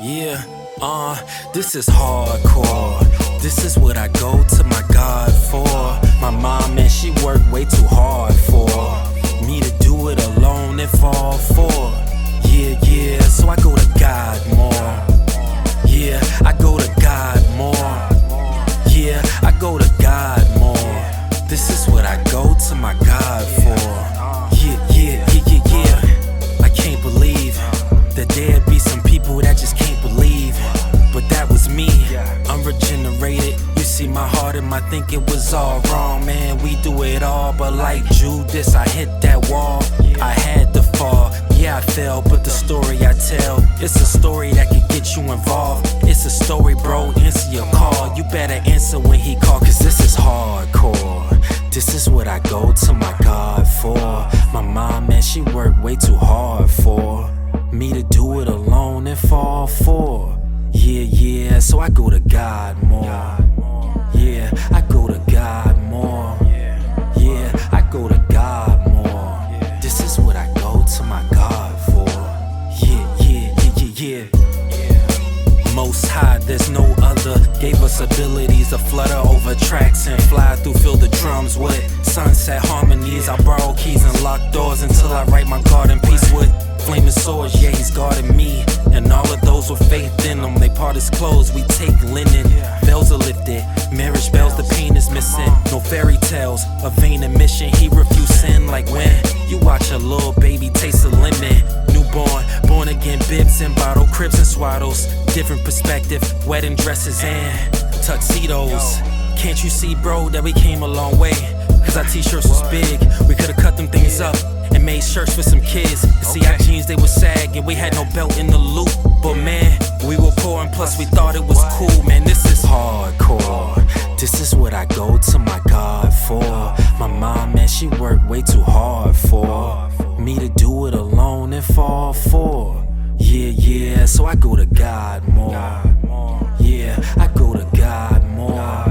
Yeah, this is hardcore. This is what I go to my God for. My mom, man, she worked way too hard for me to do it alone and fall for. Yeah, so I go to God more. Yeah, I go to God more. Yeah, I go to God more. This is what I go to my God for. Yeah. I can't believe that there'd be some people that just can't believe, but that was me. I'm regenerated. You see my heart and my thinking was all wrong, man. We do it all, but like Judas, I hit that wall. I had to fall. Yeah, I fell, but the story I tell, it's a story that can get you involved. It's a story, bro. Answer your call. You better answer when he call, cause this is hardcore. This is what I go to my God for. My mom, man, she worked way too hard for me to do it alone and fall for. Yeah, so I go to God more. Yeah, I go to God more. Yeah, I go to God more. This is what I go to my God for. Yeah. Most high, there's no other. Gave us abilities to flutter over tracks and fly through, fill the drums with sunset harmonies. I borrow keys and lock doors until I write my garden piece with flaming swords. Yeah, he's guarding me and all of those with faith in them. They part his clothes, we take linen. Veils are lifted, marriage bells, the pain is missing. No fairy tales, a vain admission. He refused sin like when you watch a little baby taste a lemon. Newborn, born again, bibs and bottle, cribs and swaddles. Different perspective, wedding dresses and tuxedos. Can't you see, bro, that we came a long way? Cause our t-shirts was big, we could've cut them things up and made shirts for some kids. And see, our jeans, they were sagging, we had no belt in the loop. But man, we were poor and plus we thought it was cool. Man, this is hardcore. This is what I go to my God for. My mom, man, she worked way too hard for me to do it alone and fall for. Yeah, so I go to God more. Yeah, I go to God more.